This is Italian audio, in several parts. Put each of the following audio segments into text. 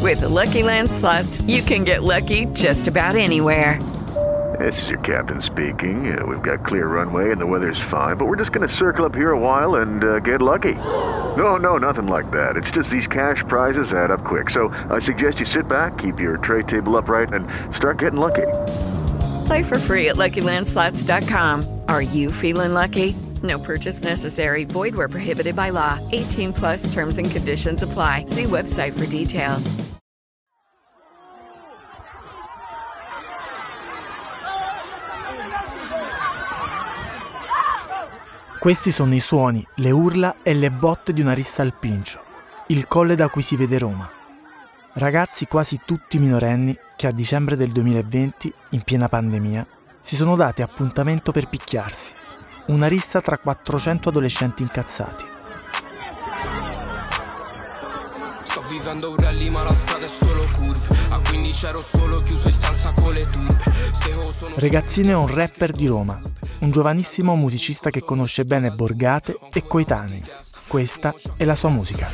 With the Lucky Land Slots, you can get lucky just about anywhere. This is your captain speaking. We've got clear runway and the weather's fine, but we're just going to circle up here a while and get lucky. No, nothing like that. It's just these cash prizes add up quick. So I suggest you sit back, keep your tray table upright, and start getting lucky. Play for free at LuckyLandSlots.com. Are you feeling lucky? No purchase necessary. Void where prohibited by law. 18 plus terms and conditions apply. See website for details. Questi sono i suoni, le urla e le botte di una rissa al Pincio, il colle da cui si vede Roma. Ragazzi quasi tutti minorenni che a dicembre del 2020, in piena pandemia, si sono dati appuntamento per picchiarsi. Una rissa tra 400 adolescenti incazzati. Sto vivendo un rally ma la strada è solo curve. A 15 ero solo chiuso in stanza con le turbe. Ragazzino è un rapper di Roma, un giovanissimo musicista che conosce bene borgate e coetanei. Questa è la sua musica.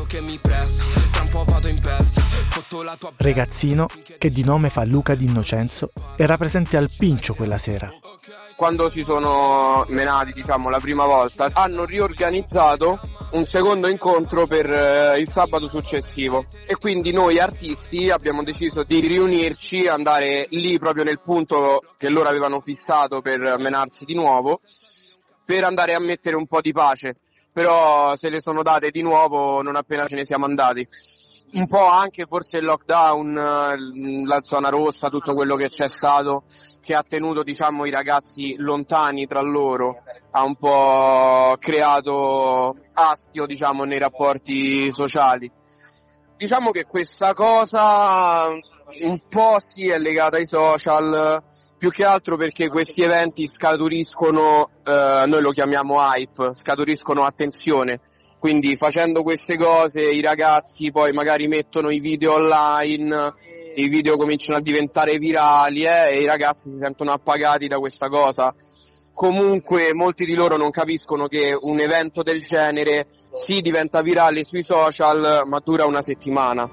Ragazzino, che di nome fa Luca D'Innocenzo, era presente al Pincio quella sera. Quando si sono menati, la prima volta, hanno riorganizzato un secondo incontro per il sabato successivo e quindi noi artisti abbiamo deciso di riunirci, andare lì proprio nel punto che loro avevano fissato per menarsi di nuovo, per andare a mettere un po' di pace, però se le sono date di nuovo non appena ce ne siamo andati. Un po' anche forse il lockdown, la zona rossa, tutto quello che c'è stato, che ha tenuto i ragazzi lontani tra loro, ha un po' creato astio nei rapporti sociali. Diciamo che questa cosa un po' sì è legata ai social, più che altro perché questi eventi scaturiscono, noi lo chiamiamo hype, scaturiscono attenzione. Quindi facendo queste cose i ragazzi poi magari mettono i video online, i video cominciano a diventare virali e i ragazzi si sentono appagati da questa cosa. Comunque molti di loro non capiscono che un evento del genere sì diventa virale sui social ma dura una settimana.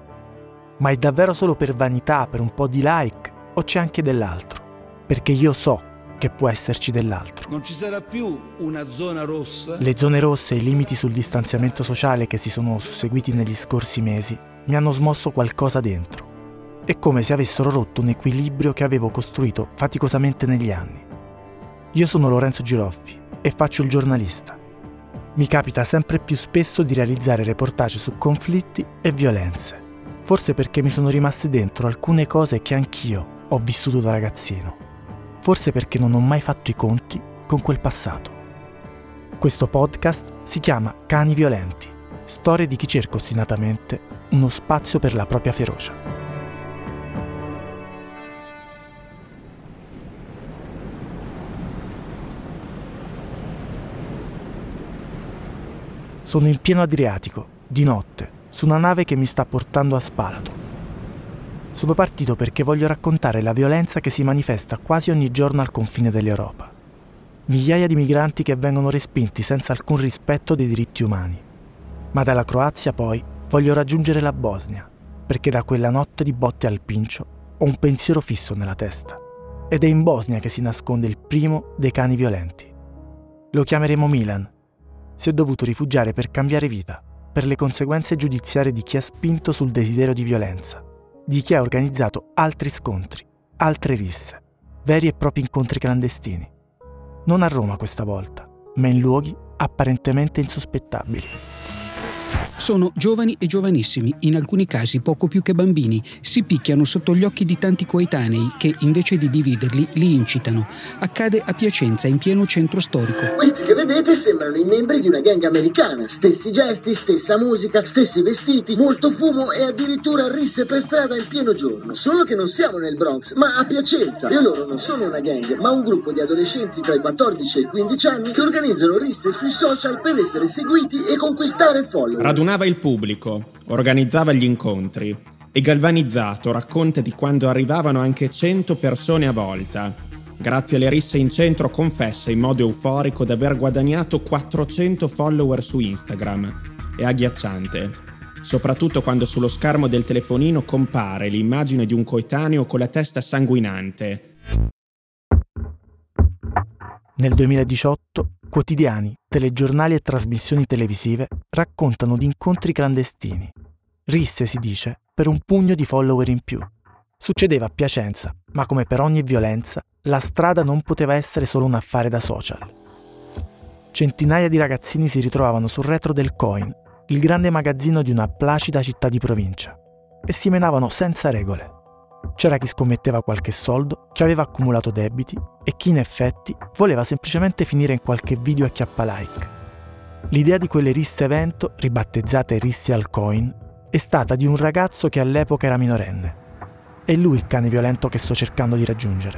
Ma è davvero solo per vanità, per un po' di like o c'è anche dell'altro? Perché io so che può esserci dell'altro. Non ci sarà più una zona rossa. Le zone rosse e i limiti sul distanziamento sociale che si sono susseguiti negli scorsi mesi mi hanno smosso qualcosa dentro. È come se avessero rotto un equilibrio che avevo costruito faticosamente negli anni. Io sono Lorenzo Giroffi e faccio il giornalista. Mi capita sempre più spesso di realizzare reportage su conflitti e violenze, forse perché mi sono rimaste dentro alcune cose che anch'io ho vissuto da ragazzino. Forse perché non ho mai fatto i conti con quel passato. Questo podcast si chiama Cani Violenti, storie di chi cerca ostinatamente uno spazio per la propria ferocia. Sono in pieno Adriatico, di notte, su una nave che mi sta portando a Spalato. Sono partito perché voglio raccontare la violenza che si manifesta quasi ogni giorno al confine dell'Europa. Migliaia di migranti che vengono respinti senza alcun rispetto dei diritti umani. Ma dalla Croazia poi voglio raggiungere la Bosnia, perché da quella notte di botte al Pincio ho un pensiero fisso nella testa. Ed è in Bosnia che si nasconde il primo dei cani violenti. Lo chiameremo Milan. Si è dovuto rifugiare per cambiare vita, per le conseguenze giudiziarie di chi ha spinto sul desiderio di violenza, di chi ha organizzato altri scontri, altre risse, veri e propri incontri clandestini. Non a Roma questa volta, ma in luoghi apparentemente insospettabili. Sono giovani e giovanissimi, in alcuni casi poco più che bambini. Si picchiano sotto gli occhi di tanti coetanei che, invece di dividerli, li incitano. Accade a Piacenza, in pieno centro storico. Questi che vedete sembrano i membri di una gang americana. Stessi gesti, stessa musica, stessi vestiti, molto fumo e addirittura risse per strada in pieno giorno. Solo che non siamo nel Bronx, ma a Piacenza. E loro non sono una gang, ma un gruppo di adolescenti tra i 14 e i 15 anni che organizzano risse sui social per essere seguiti e conquistare follower. Radunava il pubblico, organizzava gli incontri e galvanizzato racconta di quando arrivavano anche 100 persone a volta. Grazie alle risse in centro confessa in modo euforico di aver guadagnato 400 follower su Instagram. È agghiacciante. soprattutto quando sullo schermo del telefonino compare l'immagine di un coetaneo con la testa sanguinante. Nel 2018, quotidiani, telegiornali e trasmissioni televisive raccontano di incontri clandestini. Risse, si dice, per un pugno di follower in più. Succedeva a Piacenza, ma come per ogni violenza, la strada non poteva essere solo un affare da social. Centinaia di ragazzini si ritrovavano sul retro del Coin, il grande magazzino di una placida città di provincia, e si menavano senza regole. C'era chi scommetteva qualche soldo, chi aveva accumulato debiti e chi in effetti voleva semplicemente finire in qualche video a chiappa like. L'idea di quelle risse evento, ribattezzate risse al Coin, è stata di un ragazzo che all'epoca era minorenne. È lui il cane violento che sto cercando di raggiungere.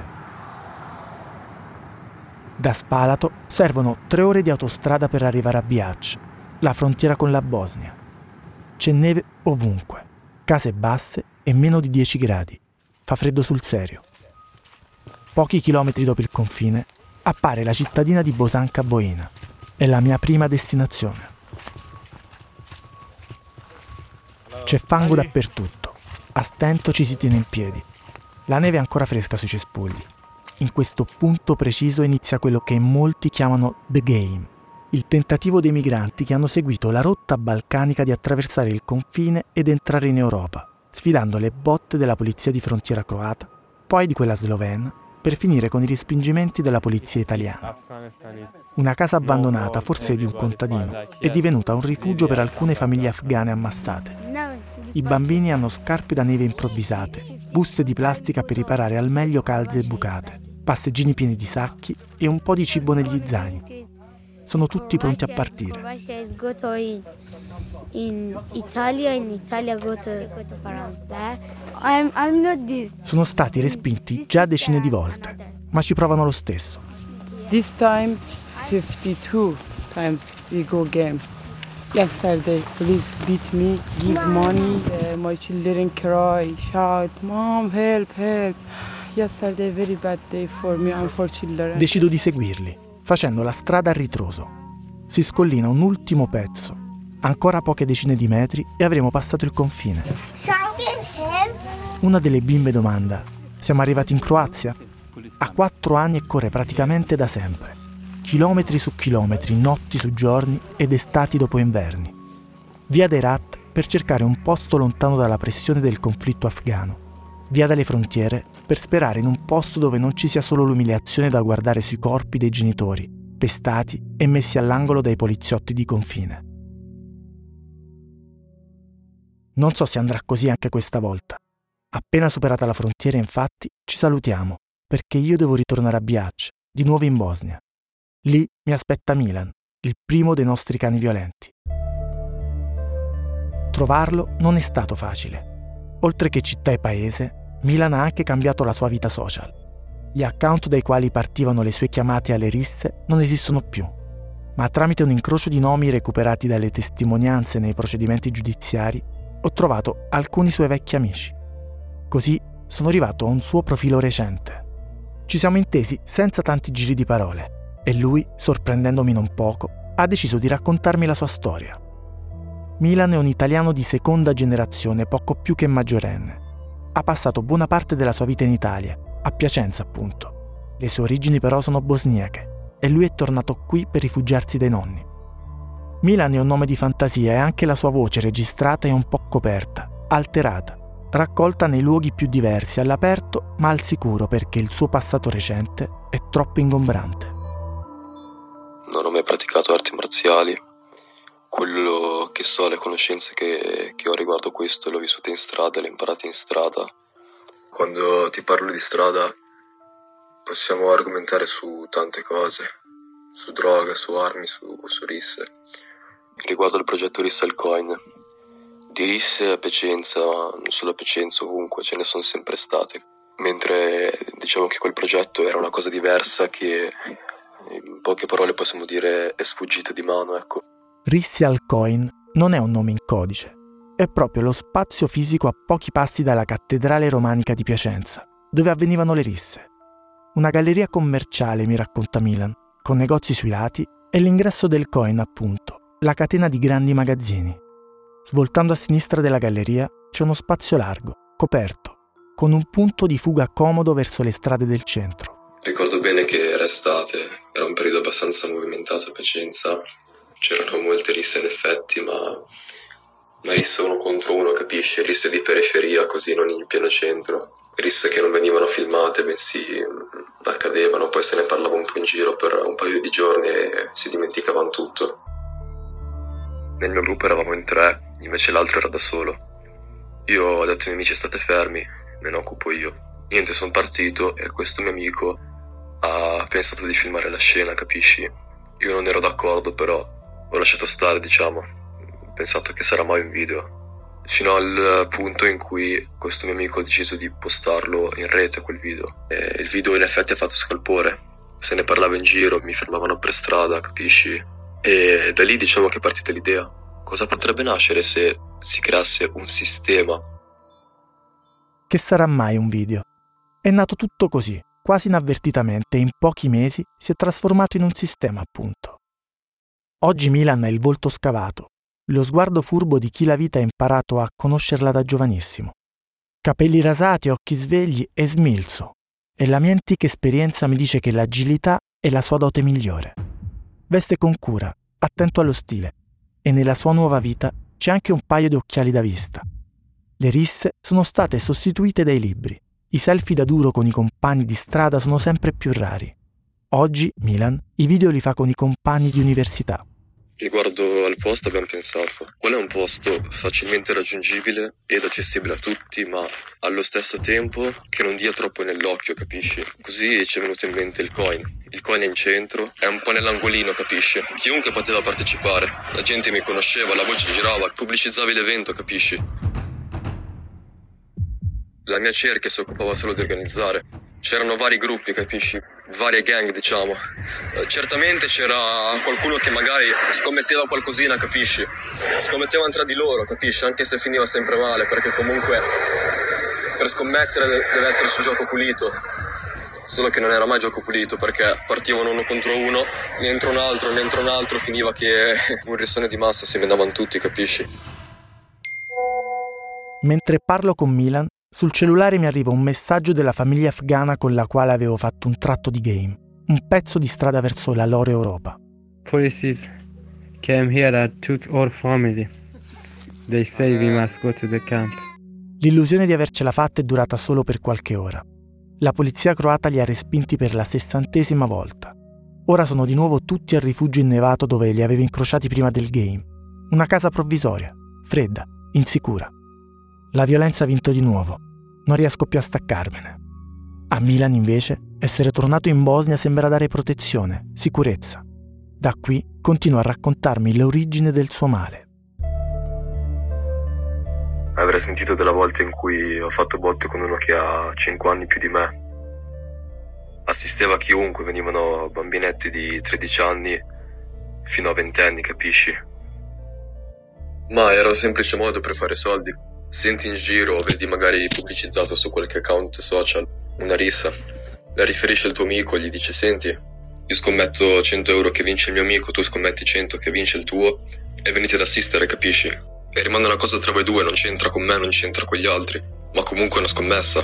Da Spalato servono 3 ore di autostrada per arrivare a Bihac, la frontiera con la Bosnia. C'è neve ovunque, case basse e meno di 10 gradi. Fa freddo sul serio. Pochi chilometri dopo il confine appare la cittadina di Bosanka Boina. È la mia prima destinazione. C'è fango dappertutto. A stento ci si tiene in piedi. La neve è ancora fresca sui cespugli. In questo punto preciso inizia quello che in molti chiamano The Game, il tentativo dei migranti che hanno seguito la rotta balcanica di attraversare il confine ed entrare in Europa, sfidando le botte della polizia di frontiera croata, poi di quella slovena, per finire con i respingimenti della polizia italiana. Una casa abbandonata, forse di un contadino, è divenuta un rifugio per alcune famiglie afghane ammassate. I bambini hanno scarpe da neve improvvisate, buste di plastica per riparare al meglio calze e bucate, passeggini pieni di sacchi e un po' di cibo negli zaini. Sono tutti pronti a partire. In Italia go to Francia. I'm not this. Sono stati respinti già decine di volte, ma ci provano lo stesso. This time 52 times we go game. Yesterday police beat me, give money, my children cry, shout, mom help, help. Yesterday very bad day for me and for children. Decido di seguirli, facendo la strada a ritroso. Si scollina un ultimo pezzo. Ancora poche decine di metri e avremo passato il confine. Una delle bimbe domanda: siamo arrivati in Croazia? Ha 4 anni e corre praticamente da sempre. Chilometri su chilometri, notti su giorni ed estati dopo inverni. Via dei Rat per cercare un posto lontano dalla pressione del conflitto afghano. Via dalle frontiere per sperare in un posto dove non ci sia solo l'umiliazione da guardare sui corpi dei genitori, pestati e messi all'angolo dai poliziotti di confine. Non so se andrà così anche questa volta. Appena superata la frontiera, infatti, ci salutiamo, perché io devo ritornare a Bihac, di nuovo in Bosnia. Lì mi aspetta Milan, il primo dei nostri cani violenti. Trovarlo non è stato facile. Oltre che città e paese, Milan ha anche cambiato la sua vita social. Gli account dai quali partivano le sue chiamate alle risse non esistono più, ma tramite un incrocio di nomi recuperati dalle testimonianze nei procedimenti giudiziari ho trovato alcuni suoi vecchi amici. Così sono arrivato a un suo profilo recente. Ci siamo intesi senza tanti giri di parole e lui, sorprendendomi non poco, ha deciso di raccontarmi la sua storia. Milan è un italiano di seconda generazione, poco più che maggiorenne. Ha passato buona parte della sua vita in Italia, a Piacenza appunto. Le sue origini però sono bosniache e lui è tornato qui per rifugiarsi dai nonni. Milan è un nome di fantasia e anche la sua voce registrata è un po' coperta, alterata, raccolta nei luoghi più diversi, all'aperto ma al sicuro perché il suo passato recente è troppo ingombrante. Non ho mai praticato arti marziali. Quello che so, le conoscenze che ho riguardo questo le ho vissute in strada, le ho imparate in strada. Quando ti parlo di strada possiamo argomentare su tante cose, su droga, su armi, su risse. Riguardo al progetto Risse al Coin, di risse a Piacenza, non solo a Piacenza, ovunque ce ne sono sempre state. Mentre diciamo che quel progetto era una cosa diversa che in poche parole possiamo dire è sfuggita di mano, ecco. Risse al Coin non è un nome in codice, è proprio lo spazio fisico a pochi passi dalla cattedrale romanica di Piacenza, dove avvenivano le risse. Una galleria commerciale, mi racconta Milan, con negozi sui lati e l'ingresso del Coin, appunto, la catena di grandi magazzini. Svoltando a sinistra della galleria c'è uno spazio largo, coperto, con un punto di fuga comodo verso le strade del centro. Ricordo bene che era estate, era un periodo abbastanza movimentato a Piacenza, c'erano molte risse in effetti, ma risse uno contro uno, capisci? Risse di periferia, così non in pieno centro. Risse che non venivano filmate, bensì accadevano, poi se ne parlava un po' in giro per un paio di giorni e si dimenticavano tutto. Nel mio gruppo eravamo in 3, invece l'altro era da solo. Io ho detto ai miei amici: state fermi, me ne occupo io. Niente, sono partito e questo mio amico ha pensato di filmare la scena, capisci? Io non ero d'accordo, però ho lasciato stare, diciamo. Ho pensato che sarà mai un video. Fino al punto in cui questo mio amico ha deciso di postarlo in rete, quel video. E il video in effetti ha fatto scalpore. Se ne parlava in giro, mi fermavano per strada, capisci? E da lì diciamo che è partita l'idea. Cosa potrebbe nascere se si creasse un sistema? Che sarà mai un video? È nato tutto così, quasi inavvertitamente, e in pochi mesi si è trasformato in un sistema, appunto. Oggi Milan è il volto scavato, lo sguardo furbo di chi la vita ha imparato a conoscerla da giovanissimo. Capelli rasati, occhi svegli e smilzo. E la mia antica esperienza mi dice che l'agilità è la sua dote migliore. Veste con cura, attento allo stile, e nella sua nuova vita c'è anche un paio di occhiali da vista. Le risse sono state sostituite dai libri. I selfie da duro con i compagni di strada sono sempre più rari. Oggi Milan i video li fa con i compagni di università. Riguardo al posto abbiamo pensato: qual è un posto facilmente raggiungibile ed accessibile a tutti, ma allo stesso tempo che non dia troppo nell'occhio, capisci? Così ci è venuto in mente il coin. Il coin è in centro, è un po' nell'angolino, capisci? Chiunque poteva partecipare, la gente mi conosceva, la voce girava, pubblicizzavi l'evento, capisci? La mia cerchia si occupava solo di organizzare. C'erano vari gruppi, capisci? Varie gang, diciamo. Certamente c'era qualcuno che magari scommetteva qualcosina, capisci? Scommettevano tra di loro, capisci? Anche se finiva sempre male, perché comunque per scommettere deve esserci gioco pulito. Solo che non era mai gioco pulito, perché partivano uno contro uno, ne entra un altro, finiva che un rissone di massa, si menavano tutti, capisci? Mentre parlo con Milan, sul cellulare mi arriva un messaggio della famiglia afghana con la quale avevo fatto un tratto di game, un pezzo di strada verso la loro Europa. Police came here and took our family. They say we must go to the camp. L'illusione di avercela fatta è durata solo per qualche ora. La polizia croata li ha respinti per la 60ª volta. Ora sono di nuovo tutti al rifugio innevato dove li avevo incrociati prima del game. Una casa provvisoria, fredda, insicura. La violenza ha vinto di nuovo. Non riesco più a staccarmene. A Milan, invece, essere tornato in Bosnia sembra dare protezione, sicurezza. Da qui continua a raccontarmi l'origine del suo male. Avrei sentito della volta in cui ho fatto botte con uno che ha 5 anni più di me. Assisteva chiunque, venivano bambinetti di 13 anni fino a 20 anni, capisci? Ma era un semplice modo per fare soldi. Senti in giro, vedi magari pubblicizzato su qualche account social una rissa, la riferisce al tuo amico, gli dice: senti, io scommetto 100 euro che vince il mio amico, tu scommetti 100 che vince il tuo, e venite ad assistere, capisci? E rimane una cosa tra voi due, non c'entra con me, non c'entra con gli altri, ma comunque è una scommessa.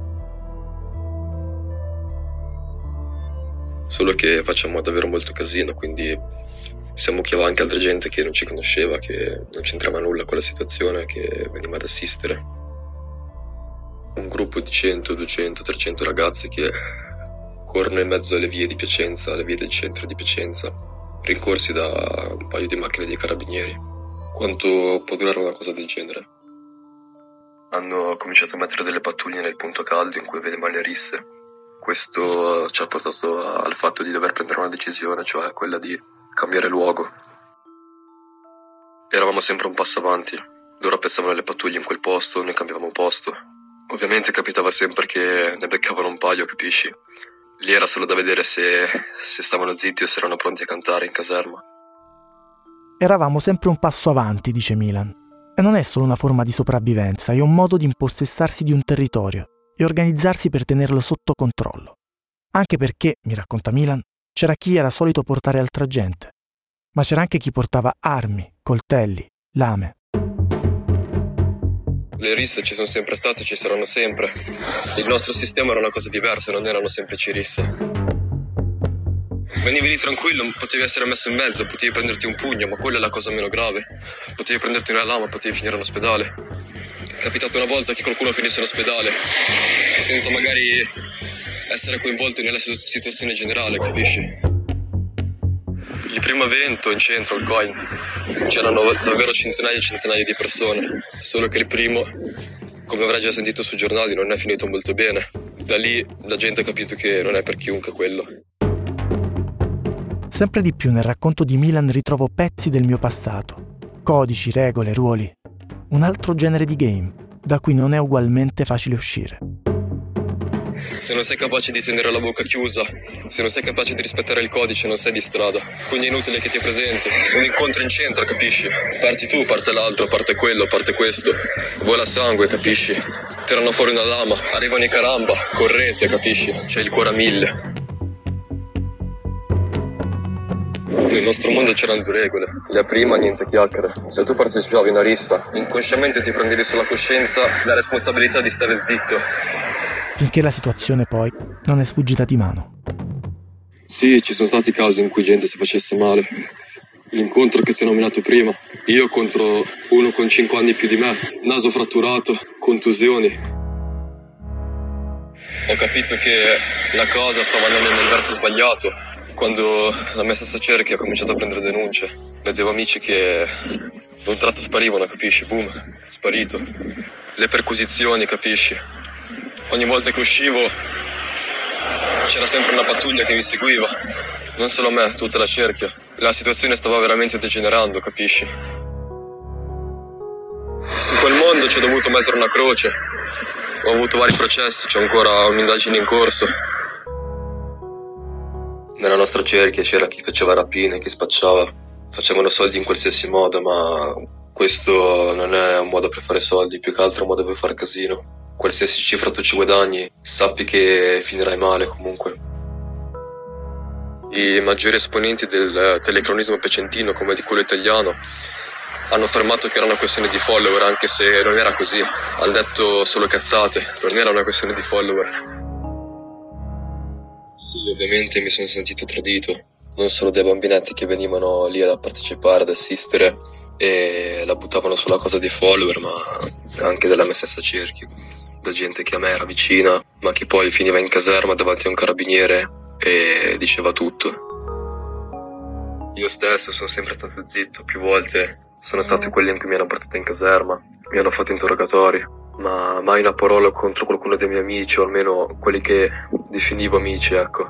Solo che facciamo davvero molto casino, quindi siamo chiamati anche altra gente che non ci conosceva, che non c'entrava nulla con la situazione, che veniva ad assistere. Un gruppo di 100, 200, 300 ragazzi che corrono in mezzo alle vie di Piacenza, alle vie del centro di Piacenza, rincorsi da un paio di macchine dei carabinieri. Quanto può durare una cosa del genere? Hanno cominciato a mettere delle pattuglie nel punto caldo in cui vedevamo le risse. Questo ci ha portato al fatto di dover prendere una decisione, cioè quella di cambiare luogo. Eravamo sempre un passo avanti. Loro appezzavano le pattuglie in quel posto, noi cambiavamo posto. Ovviamente capitava sempre che ne beccavano un paio, capisci? Lì era solo da vedere se stavano zitti o se erano pronti a cantare in caserma. Eravamo sempre un passo avanti, dice Milan. E non è solo una forma di sopravvivenza, è un modo di impossessarsi di un territorio e organizzarsi per tenerlo sotto controllo. Anche perché, mi racconta Milan, c'era chi era solito portare altra gente, ma c'era anche chi portava armi, coltelli, lame. Le risse ci sono sempre state e ci saranno sempre. Il nostro sistema era una cosa diversa, non erano semplici risse. Venivi lì tranquillo, potevi essere messo in mezzo, potevi prenderti un pugno, ma quella è la cosa meno grave. Potevi prenderti una lama, potevi finire in ospedale. È capitato una volta che qualcuno finisse in ospedale senza magari essere coinvolto nella situazione generale, capisci? Il primo evento in centro, il Coin, c'erano davvero centinaia e centinaia di persone, solo che il primo, come avrai già sentito sui giornali, non è finito molto bene. Da lì la gente ha capito che non è per chiunque quello. Sempre di più nel racconto di Milan ritrovo pezzi del mio passato, codici, regole, ruoli. Un altro genere di game, da cui non è ugualmente facile uscire. Se non sei capace di tenere la bocca chiusa, se non sei capace di rispettare il codice, non sei di strada. Quindi è inutile che ti presenti. Un incontro in centro, capisci? Parti tu, parte l'altro, parte quello, parte questo. Vola sangue, capisci? Tirano fuori una lama, arrivano i caramba, correte, capisci? C'è il cuore a 1000. Nel nostro mondo c'erano 2 regole. La prima, niente chiacchiere. Se tu partecipavi a una rissa, inconsciamente ti prendevi sulla coscienza la responsabilità di stare zitto. Finché la situazione poi non è sfuggita di mano. Sì, ci sono stati casi in cui gente si facesse male. L'incontro che ti ho nominato prima, io contro uno con 5 anni più di me, naso fratturato, contusioni. Ho capito che la cosa stava andando nel verso sbagliato. Quando la mia stessa cerchia ha cominciato a prendere denunce, vedevo amici che d'un tratto sparivano, capisci? Boom, sparito. Le perquisizioni, capisci? Ogni volta che uscivo c'era sempre una pattuglia che mi seguiva. Non solo me, tutta la cerchia. La situazione stava veramente degenerando, capisci? Su quel mondo ci ho dovuto mettere una croce. Ho avuto vari processi, c'è ancora un'indagine in corso. Nella nostra cerchia c'era chi faceva rapine, chi spacciava. Facevano soldi in qualsiasi modo, ma questo non è un modo per fare soldi, più che altro un modo per fare casino. Qualsiasi cifra tu ci guadagni, sappi che finirai male comunque. I maggiori esponenti del telecronismo piacentino, come di quello italiano, hanno affermato che era una questione di follower, anche se non era così. Hanno detto solo cazzate, non era una questione di follower. Sì, ovviamente mi sono sentito tradito, non solo dai bambinetti che venivano lì a partecipare, ad assistere e la buttavano sulla cosa dei follower, ma anche della mia stessa cerchia, da gente che a me era vicina, ma che poi finiva in caserma davanti a un carabiniere e diceva tutto. Io stesso sono sempre stato zitto, più volte sono stati quelli in cui mi hanno portato in caserma, mi hanno fatto interrogatori, ma mai una parola contro qualcuno dei miei amici, o almeno quelli che definivo amici, ecco.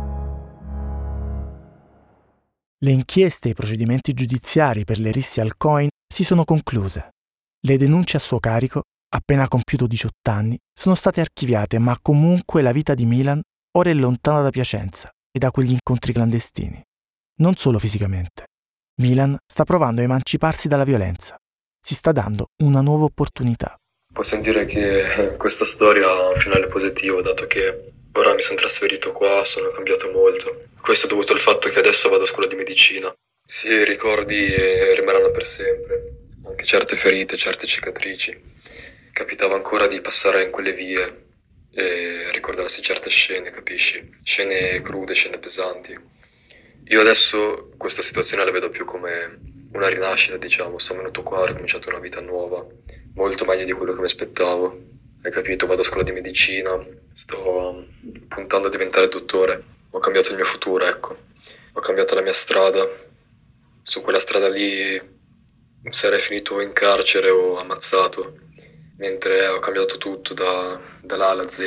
Le inchieste e i procedimenti giudiziari per le risse al Coin si sono concluse. Le denunce a suo carico, appena compiuto 18 anni, sono state archiviate, ma comunque la vita di Milan ora è lontana da Piacenza e da quegli incontri clandestini. Non solo fisicamente. Milan sta provando a emanciparsi dalla violenza. Si sta dando una nuova opportunità. Possiamo dire che questa storia ha un finale positivo, dato che ora mi sono trasferito qua, sono cambiato molto. Questo è dovuto al fatto che adesso vado a scuola di medicina. Sì, i ricordi rimarranno per sempre, anche certe ferite, certe cicatrici. Capitava ancora di passare in quelle vie e ricordarsi certe scene, capisci? Scene crude, scene pesanti. Io adesso questa situazione la vedo più come una rinascita, diciamo. Sono venuto qua, ho ricominciato una vita nuova, molto meglio di quello che mi aspettavo. Hai capito? Vado a scuola di medicina, sto puntando a diventare dottore. Ho cambiato il mio futuro, ecco. Ho cambiato la mia strada. Su quella strada lì sarei finito in carcere o ammazzato, mentre ho cambiato tutto dalla A alla Z.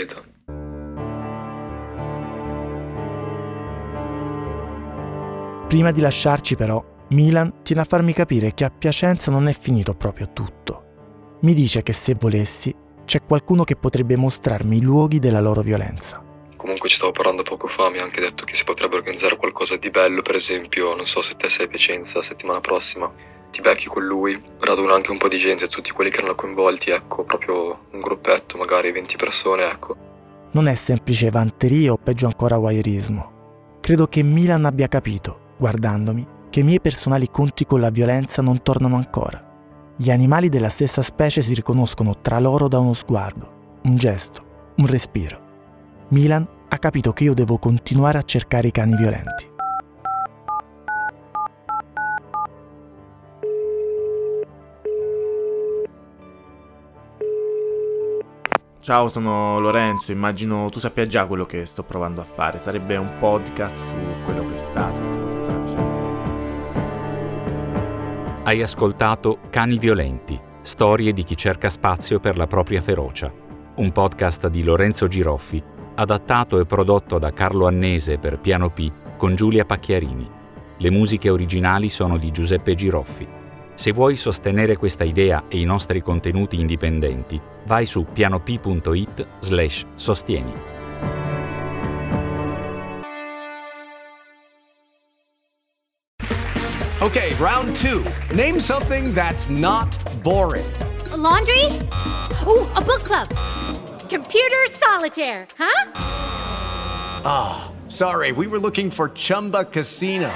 Prima di lasciarci però, Milan tiene a farmi capire che a Piacenza non è finito proprio tutto. Mi dice che se volessi, c'è qualcuno che potrebbe mostrarmi i luoghi della loro violenza. Comunque ci stavo parlando poco fa, mi ha anche detto che si potrebbe organizzare qualcosa di bello, per esempio, non so se te sei a Piacenza, settimana prossima, ti becchi con lui, raduna anche un po' di gente, tutti quelli che erano coinvolti, ecco, proprio un gruppetto, magari 20 persone, ecco. Non è semplice vanteria o peggio ancora voyeurismo. Credo che Milan abbia capito, guardandomi, che i miei personali conti con la violenza non tornano ancora. Gli animali della stessa specie si riconoscono tra loro da uno sguardo, un gesto, un respiro. Milan ha capito che io devo continuare a cercare i cani violenti. Ciao, sono Lorenzo, immagino tu sappia già quello che sto provando a fare. Sarebbe un podcast su quello che è stato. Hai ascoltato Cani Violenti, storie di chi cerca spazio per la propria ferocia. Un podcast di Lorenzo Giroffi, adattato e prodotto da Carlo Annese per Piano P con Giulia Pacchiarini. Le musiche originali sono di Giuseppe Giroffi. Se vuoi sostenere questa idea e i nostri contenuti indipendenti, vai su pianop.it/sostieni. Okay, round 2. Name something that's not boring. A laundry? Ooh, a book club. Computer solitaire, huh? Ah, sorry, we were looking for Chumba Casino.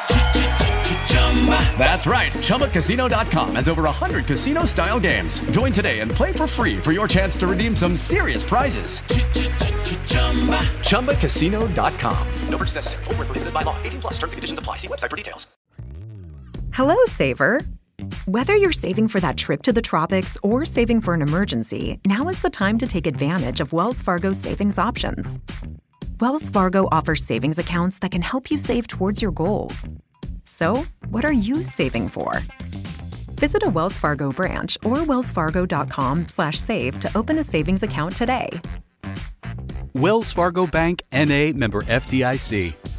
That's right. ChumbaCasino.com has over 100 casino-style games. Join today and play for free for your chance to redeem some serious prizes. ChumbaCasino.com. No purchase necessary. Void where prohibited by law. 18+ terms and conditions apply. See website for details. Hello, saver. Whether you're saving for that trip to the tropics or saving for an emergency, now is the time to take advantage of Wells Fargo's savings options. Wells Fargo offers savings accounts that can help you save towards your goals. So, what are you saving for? Visit a Wells Fargo branch or wellsfargo.com/save to open a savings account today. Wells Fargo Bank, N.A., member FDIC.